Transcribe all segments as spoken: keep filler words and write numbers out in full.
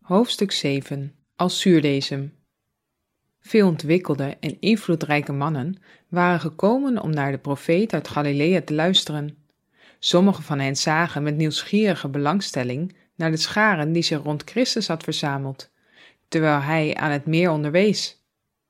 Hoofdstuk zeven. Als zuurdesem. Veel ontwikkelde en invloedrijke mannen waren gekomen om naar de profeet uit Galilea te luisteren. Sommigen van hen zagen met nieuwsgierige belangstelling naar de scharen die zich rond Christus had verzameld, terwijl hij aan het meer onderwees.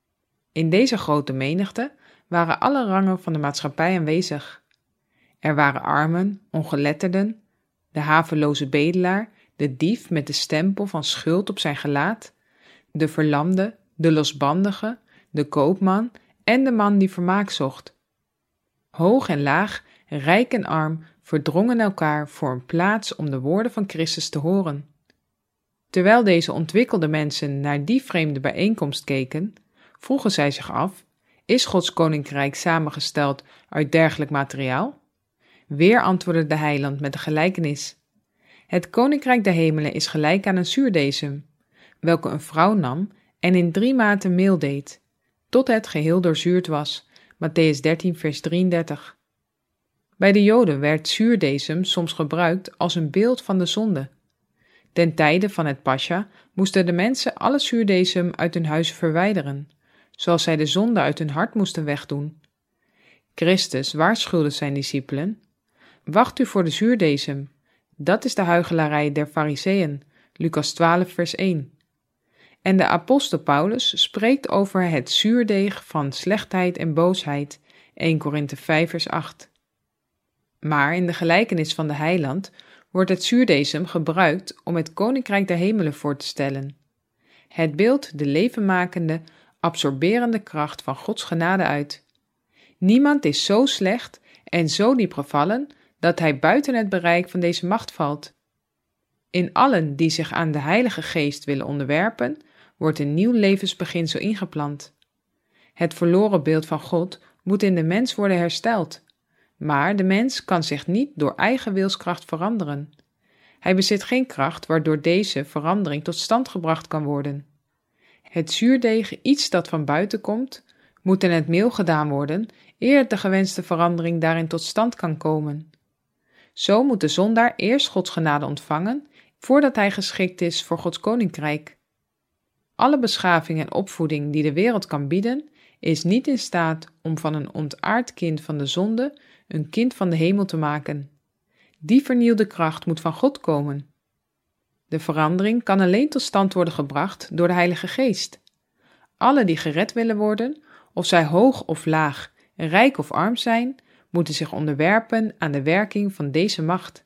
In deze grote menigte waren alle rangen van de maatschappij aanwezig. Er waren armen, ongeletterden, de haveloze bedelaar, de dief met de stempel van schuld op zijn gelaat, de verlamde, de losbandige, de koopman en de man die vermaak zocht. Hoog en laag, rijk en arm verdrongen elkaar voor een plaats om de woorden van Christus te horen. Terwijl deze ontwikkelde mensen naar die vreemde bijeenkomst keken, vroegen zij zich af: is Gods koninkrijk samengesteld uit dergelijk materiaal? Weer antwoordde de heiland met een gelijkenis. Het koninkrijk der hemelen is gelijk aan een zuurdesem, welke een vrouw nam en in drie maten meel deed, tot het geheel doorzuurd was. Mattheüs dertien vers drieëndertig. Bij de Joden werd zuurdesem soms gebruikt als een beeld van de zonde. Ten tijde van het pascha moesten de mensen alle zuurdesem uit hun huizen verwijderen, zoals zij de zonde uit hun hart moesten wegdoen. Christus waarschuwde zijn discipelen: wacht u voor de zuurdesem, dat is de huichelarij der Farizeeën, Lucas twaalf vers één. En de apostel Paulus spreekt over het zuurdeeg van slechtheid en boosheid, eerste Korinthe vijf vers acht. Maar in de gelijkenis van de heiland wordt het zuurdesem gebruikt om het koninkrijk der hemelen voor te stellen. Het beeldt de levenmakende, absorberende kracht van Gods genade uit. Niemand is zo slecht en zo diep gevallen dat hij buiten het bereik van deze macht valt. In allen die zich aan de Heilige Geest willen onderwerpen, wordt een nieuw levensbeginsel ingeplant. Het verloren beeld van God moet in de mens worden hersteld, maar de mens kan zich niet door eigen wilskracht veranderen. Hij bezit geen kracht waardoor deze verandering tot stand gebracht kan worden. Het zuurdeeg, iets dat van buiten komt, moet in het meel gedaan worden, eer de gewenste verandering daarin tot stand kan komen. Zo moet de zondaar eerst Gods genade ontvangen, voordat hij geschikt is voor Gods koninkrijk. Alle beschaving en opvoeding die de wereld kan bieden, is niet in staat om van een ontaard kind van de zonde een kind van de hemel te maken. Die vernieuwde kracht moet van God komen. De verandering kan alleen tot stand worden gebracht door de Heilige Geest. Alle die gered willen worden, of zij hoog of laag, rijk of arm zijn, moeten zich onderwerpen aan de werking van deze macht.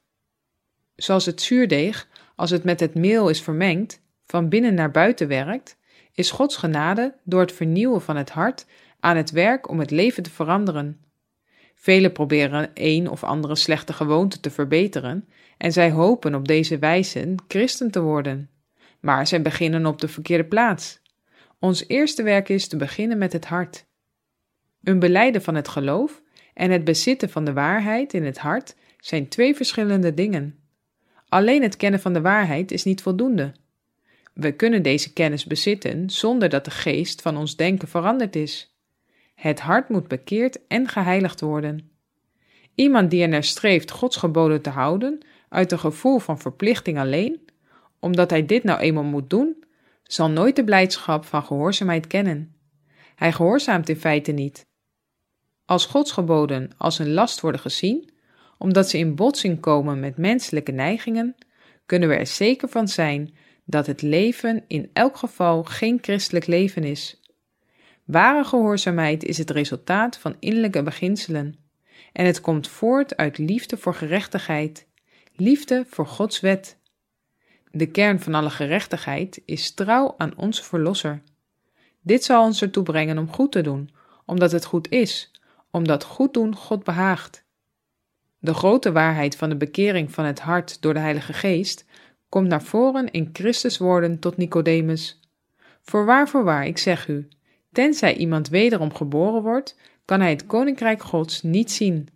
Zoals het zuurdeeg, als het met het meel is vermengd, van binnen naar buiten werkt, is Gods genade door het vernieuwen van het hart aan het werk om het leven te veranderen. Velen proberen een of andere slechte gewoonte te verbeteren en zij hopen op deze wijze christen te worden. Maar zij beginnen op de verkeerde plaats. Ons eerste werk is te beginnen met het hart. Een belijden van het geloof en het bezitten van de waarheid in het hart zijn twee verschillende dingen. Alleen het kennen van de waarheid is niet voldoende. We kunnen deze kennis bezitten zonder dat de geest van ons denken veranderd is. Het hart moet bekeerd en geheiligd worden. Iemand die ernaar streeft Gods geboden te houden, uit een gevoel van verplichting alleen, omdat hij dit nou eenmaal moet doen, zal nooit de blijdschap van gehoorzaamheid kennen. Hij gehoorzaamt in feite niet. Als Gods geboden als een last worden gezien, omdat ze in botsing komen met menselijke neigingen, kunnen we er zeker van zijn dat het leven in elk geval geen christelijk leven is. Ware gehoorzaamheid is het resultaat van innerlijke beginselen en het komt voort uit liefde voor gerechtigheid, liefde voor Gods wet. De kern van alle gerechtigheid is trouw aan onze Verlosser. Dit zal ons ertoe brengen om goed te doen, omdat het goed is, omdat goed doen God behaagt. De grote waarheid van de bekering van het hart door de Heilige Geest komt naar voren in Christus' woorden tot Nicodemus. Voorwaar, voorwaar, ik zeg u, tenzij iemand wederom geboren wordt, kan hij het koninkrijk Gods niet zien.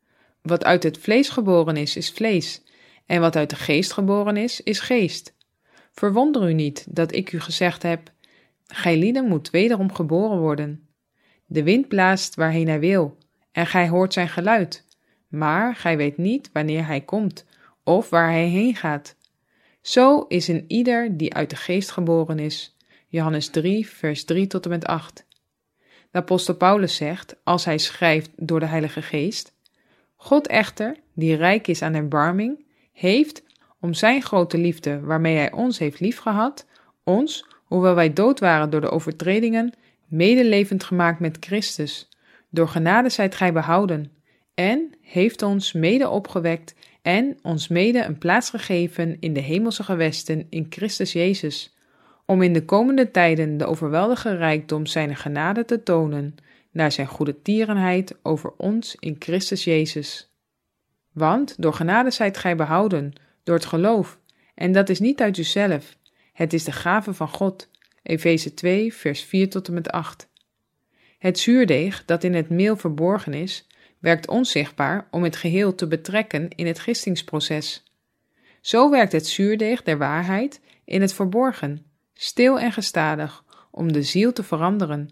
Wat uit het vlees geboren is, is vlees, en wat uit de geest geboren is, is geest. Verwonder u niet dat ik u gezegd heb: gijlieden moet wederom geboren worden. De wind blaast waarheen hij wil, en gij hoort zijn geluid, maar gij weet niet wanneer hij komt, of waar hij heen gaat. Zo is in ieder die uit de geest geboren is. Johannes drie, vers drie tot en met acht. De apostel Paulus zegt, als hij schrijft door de Heilige Geest: God echter, die rijk is aan erbarming, heeft, om zijn grote liefde waarmee hij ons heeft liefgehad, ons, hoewel wij dood waren door de overtredingen, medelevend gemaakt met Christus. Door genade zijt gij behouden, en heeft ons mede opgewekt en ons mede een plaats gegeven in de hemelse gewesten in Christus Jezus, om in de komende tijden de overweldige rijkdom zijner genade te tonen, naar zijn goede tierenheid over ons in Christus Jezus. Want door genade zijt gij behouden, door het geloof, en dat is niet uit uzelf, het is de gave van God. Efeze twee, vers vier tot en met acht. Het zuurdeeg dat in het meel verborgen is, werkt onzichtbaar om het geheel te betrekken in het gistingsproces. Zo werkt het zuurdeeg der waarheid in het verborgen, stil en gestadig, om de ziel te veranderen.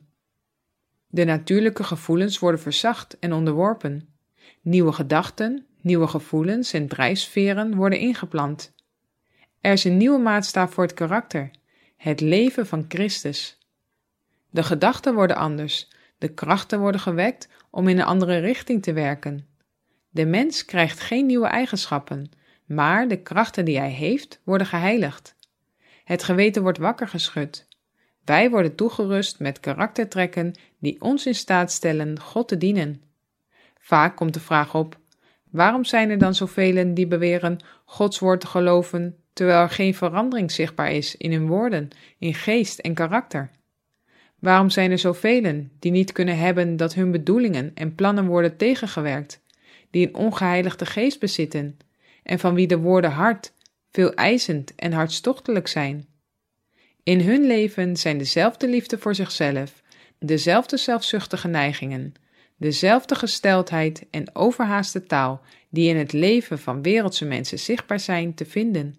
De natuurlijke gevoelens worden verzacht en onderworpen. Nieuwe gedachten, nieuwe gevoelens en drijfsferen worden ingeplant. Er is een nieuwe maatstaf voor het karakter, het leven van Christus. De gedachten worden anders, de krachten worden gewekt om in een andere richting te werken. De mens krijgt geen nieuwe eigenschappen, maar de krachten die hij heeft worden geheiligd. Het geweten wordt wakker geschud. Wij worden toegerust met karaktertrekken die ons in staat stellen God te dienen. Vaak komt de vraag op: waarom zijn er dan zoveel die beweren Gods woord te geloven, terwijl er geen verandering zichtbaar is in hun woorden, in geest en karakter? Waarom zijn er zoveel die niet kunnen hebben dat hun bedoelingen en plannen worden tegengewerkt, die een ongeheiligde geest bezitten, en van wie de woorden hard, veel eisend en hartstochtelijk zijn? In hun leven zijn dezelfde liefde voor zichzelf, dezelfde zelfzuchtige neigingen, dezelfde gesteldheid en overhaaste taal die in het leven van wereldse mensen zichtbaar zijn te vinden.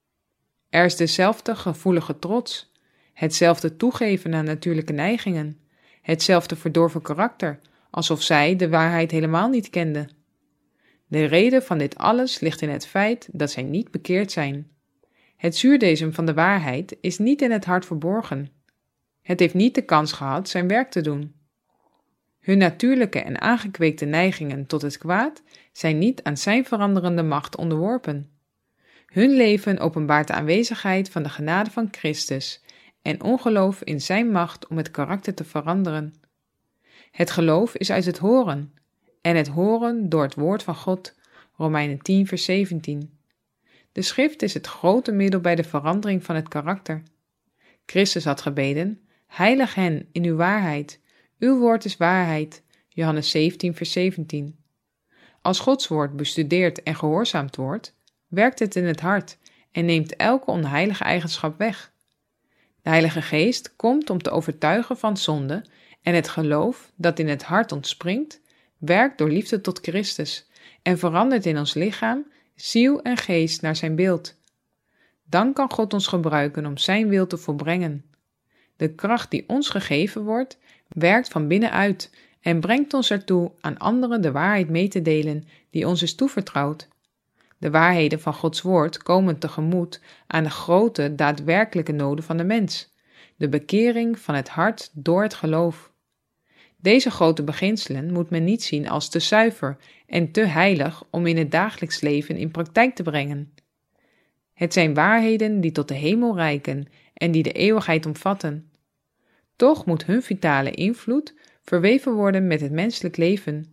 Er is dezelfde gevoelige trots, hetzelfde toegeven aan natuurlijke neigingen, hetzelfde verdorven karakter, alsof zij de waarheid helemaal niet kenden. De reden van dit alles ligt in het feit dat zij niet bekeerd zijn. Het zuurdesem van de waarheid is niet in het hart verborgen. Het heeft niet de kans gehad zijn werk te doen. Hun natuurlijke en aangekweekte neigingen tot het kwaad zijn niet aan zijn veranderende macht onderworpen. Hun leven openbaart de aanwezigheid van de genade van Christus en ongeloof in zijn macht om het karakter te veranderen. Het geloof is uit het horen, en het horen door het woord van God, Romeinen tien vers zeventien. De schrift is het grote middel bij de verandering van het karakter. Christus had gebeden: heilig hen in uw waarheid, uw woord is waarheid, Johannes zeventien vers zeventien. Als Gods woord bestudeerd en gehoorzaamd wordt, werkt het in het hart en neemt elke onheilige eigenschap weg. De Heilige Geest komt om te overtuigen van zonde en het geloof dat in het hart ontspringt, werkt door liefde tot Christus en verandert in ons lichaam, ziel en geest naar zijn beeld. Dan kan God ons gebruiken om zijn wil te volbrengen. De kracht die ons gegeven wordt, werkt van binnenuit en brengt ons ertoe aan anderen de waarheid mee te delen die ons is toevertrouwd. De waarheden van Gods woord komen tegemoet aan de grote, daadwerkelijke noden van de mens, de bekering van het hart door het geloof. Deze grote beginselen moet men niet zien als te zuiver en te heilig om in het dagelijks leven in praktijk te brengen. Het zijn waarheden die tot de hemel reiken en die de eeuwigheid omvatten. Toch moet hun vitale invloed verweven worden met het menselijk leven.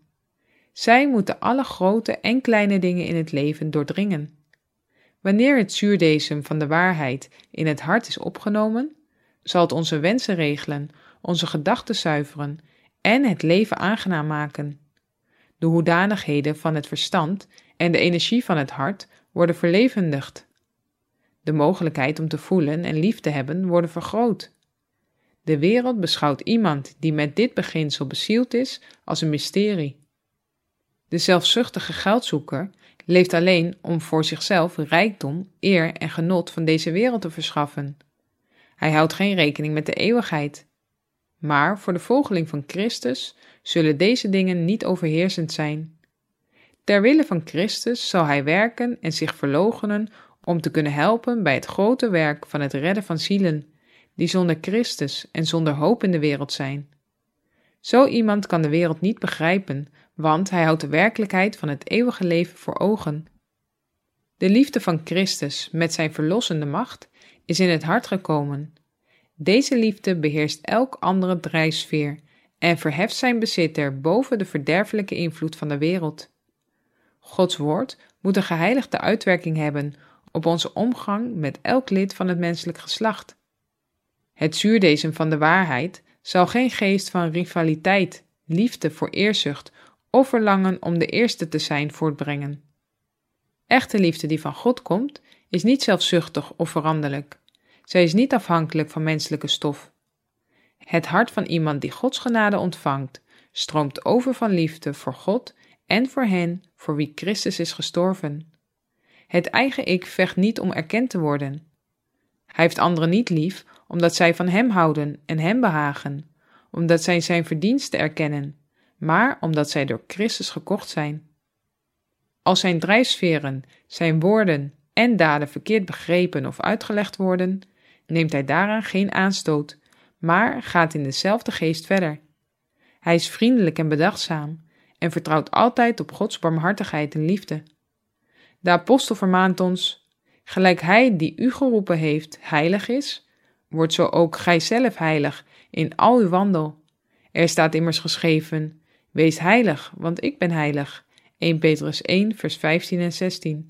Zij moeten alle grote en kleine dingen in het leven doordringen. Wanneer het zuurdesem van de waarheid in het hart is opgenomen, zal het onze wensen regelen, onze gedachten zuiveren en het leven aangenaam maken. De hoedanigheden van het verstand en de energie van het hart worden verlevendigd. De mogelijkheid om te voelen en lief te hebben worden vergroot. De wereld beschouwt iemand die met dit beginsel bezield is als een mysterie. De zelfzuchtige geldzoeker leeft alleen om voor zichzelf rijkdom, eer en genot van deze wereld te verschaffen. Hij houdt geen rekening met de eeuwigheid. Maar voor de volgeling van Christus zullen deze dingen niet overheersend zijn. Ter wille van Christus zal hij werken en zich verloochenen om te kunnen helpen bij het grote werk van het redden van zielen, die zonder Christus en zonder hoop in de wereld zijn. Zo iemand kan de wereld niet begrijpen, want hij houdt de werkelijkheid van het eeuwige leven voor ogen. De liefde van Christus met zijn verlossende macht is in het hart gekomen. Deze liefde beheerst elk andere drijfsfeer en verheft zijn bezitter boven de verderfelijke invloed van de wereld. Gods woord moet een geheiligde uitwerking hebben op onze omgang met elk lid van het menselijk geslacht. Het zuurdesem van de waarheid zal geen geest van rivaliteit, liefde voor eerzucht of verlangen om de eerste te zijn voortbrengen. Echte liefde die van God komt, is niet zelfzuchtig of veranderlijk. Zij is niet afhankelijk van menselijke stof. Het hart van iemand die Gods genade ontvangt, stroomt over van liefde voor God en voor hen voor wie Christus is gestorven. Het eigen ik vecht niet om erkend te worden. Hij heeft anderen niet lief, omdat zij van hem houden en hem behagen, omdat zij zijn verdiensten erkennen, maar omdat zij door Christus gekocht zijn. Als zijn drijfsferen, zijn woorden en daden verkeerd begrepen of uitgelegd worden, neemt hij daaraan geen aanstoot, maar gaat in dezelfde geest verder. Hij is vriendelijk en bedachtzaam en vertrouwt altijd op Gods barmhartigheid en liefde. De apostel vermaant ons: gelijk hij die u geroepen heeft heilig is, wordt zo ook gij zelf heilig in al uw wandel. Er staat immers geschreven: wees heilig, want ik ben heilig. Eerste Petrus één, vers vijftien en zestien.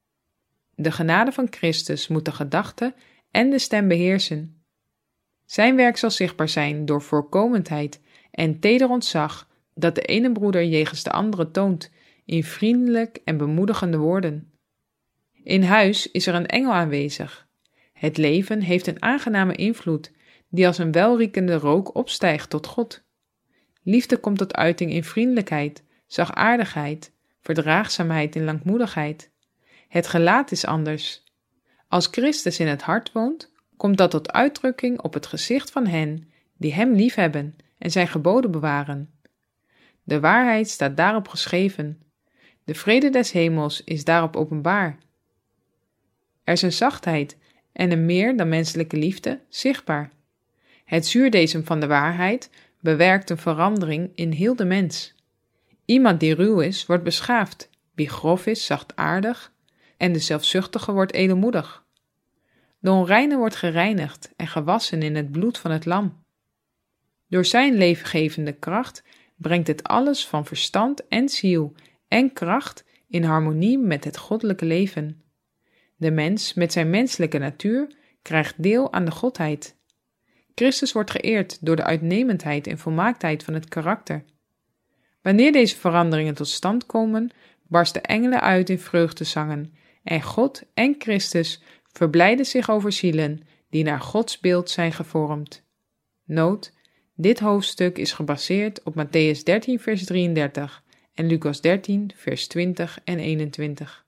De genade van Christus moet de gedachte en de stem beheersen. Zijn werk zal zichtbaar zijn door voorkomendheid en teder ontzag dat de ene broeder jegens de andere toont in vriendelijk en bemoedigende woorden. In huis is er een engel aanwezig. Het leven heeft een aangename invloed die als een welriekende rook opstijgt tot God. Liefde komt tot uiting in vriendelijkheid, zachtaardigheid, verdraagzaamheid en langmoedigheid. Het gelaat is anders. Als Christus in het hart woont, komt dat tot uitdrukking op het gezicht van hen die hem liefhebben en zijn geboden bewaren. De waarheid staat daarop geschreven. De vrede des hemels is daarop openbaar. Er is een zachtheid en een meer dan menselijke liefde zichtbaar. Het zuurdesem van de waarheid bewerkt een verandering in heel de mens. Iemand die ruw is, wordt beschaafd, wie grof is, zachtaardig, en de zelfzuchtige wordt edelmoedig. De onreine wordt gereinigd en gewassen in het bloed van het lam. Door zijn levengevende kracht brengt het alles van verstand en ziel en kracht in harmonie met het goddelijke leven. De mens met zijn menselijke natuur krijgt deel aan de godheid. Christus wordt geëerd door de uitnemendheid en volmaaktheid van het karakter. Wanneer deze veranderingen tot stand komen, barsten engelen uit in vreugdezangen en God en Christus verblijden zich over zielen die naar Gods beeld zijn gevormd. Noot: dit hoofdstuk is gebaseerd op Mattheüs dertien vers drieëndertig en Lucas dertien vers twintig en eenentwintig.